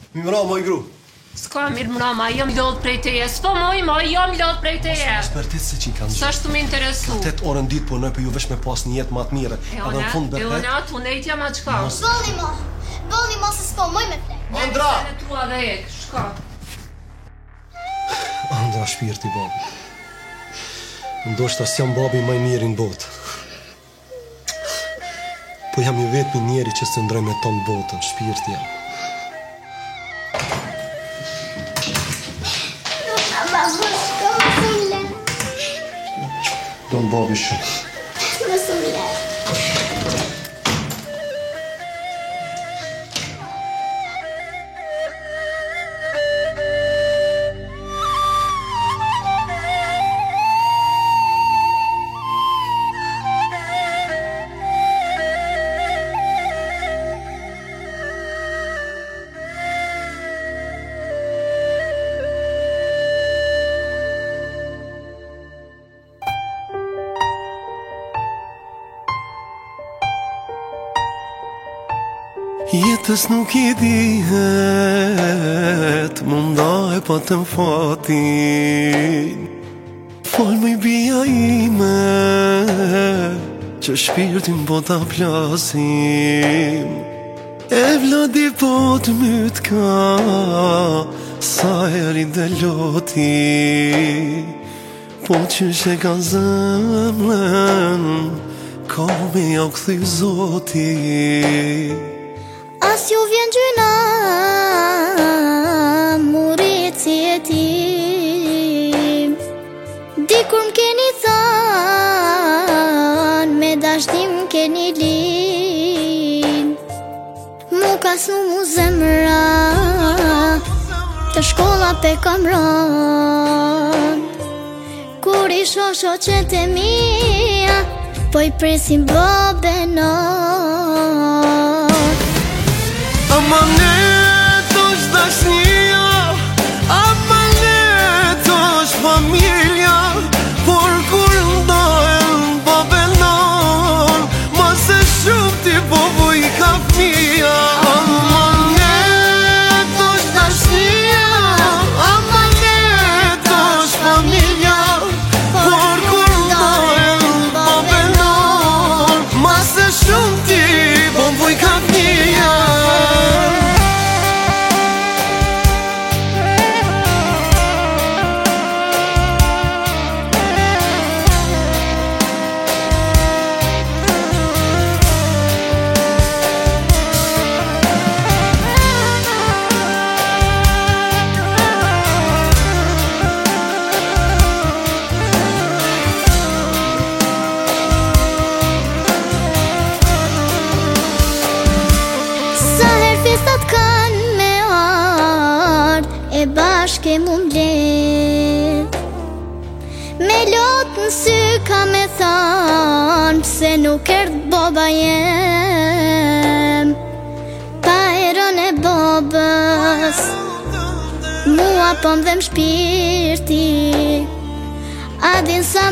Mi mra, moj gru. S'ka mirë mrama, jam lodh prej teje. S'po moj, jam lodh prej teje. S'per ti se që i kanë Sa shtu me interesu. 8 orën ditë punoj, për ju vesh me pas një jetë matë mire. Edhe në fund bepet. Ona, tu nejtja ma qka. Bolli mo se s'po moj me flek. Andra! Në tua dhe ek, shka. Andra, shpirti babi. Ndoshta s'jam babi maj mirë në botë. Po jam i vetëmi njeri që se ndroj me tonë botën, shpirti jam. Don babi shumë. Jetës nuk I dihet, mundaj pa të fatin. Fol më I bia ime, që shpirtin po ta plasim. E vladi po të myt ka, sa eri dhe loti. Po që she ka zemrën, ka me ja këthy zoti. As ju vjen gjyna, murit si e tim. Dikur m'keni than, me dashnim m'keni lin. Mu ka snu mu zemra, të shkolla pe kam ran. Kur I shosho qëtë e mia, po I presim babenor. Amanet është dashnia, amanet është familja, por kur ndohen babenon, ma se shumë ti po vuj ka fmija. Amanet është dashnia, amanet është familja, por kur ndohen babenon, ma se shumë ti po vuj ka fmija. E bashke mu mbledh, me lot në sy ka me than, pse nuk erdh baba jem. Pa erën e babës, mua po m'dhem shpirti. A din sa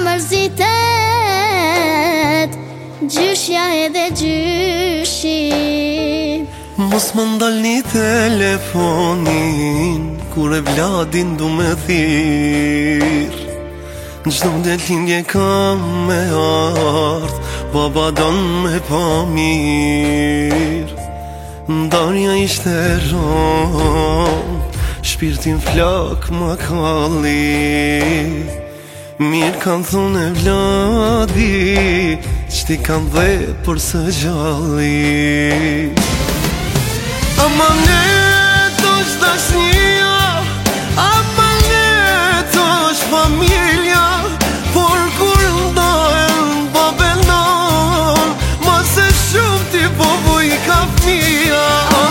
mërzitet, gjyshja edhe gjyshi. Mos më ndal një telefonin, kur e vladin du me thirr. Gjdo detlindje kam me ardh, baba don me pa mirë. Ndarja ishte ron, shpirtin flak ma kalli. Mirë kanë thonë e vladi, qti kanë dhe për së gjalli. Amanet është dashnia, amanet është familja, por kur ndohen babenon, ma se shumë ti po vuj ka fmija.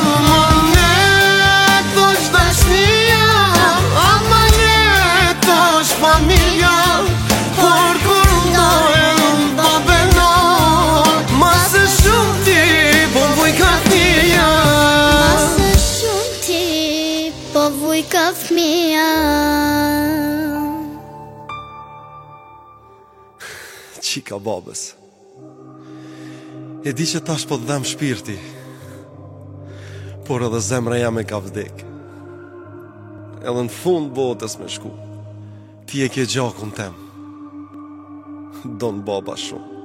Amanet është dashnia, amanet është familja, por kur ndohen babenon, ma se shumë ti po vuj ka fmija. Ka fmija. Qika babës, e di që tash po të dhem shpirti, por edhe zemra jam e ka vdek. edhe në fund botës me shku. Ti e ke gjakun tem, don baba shumë.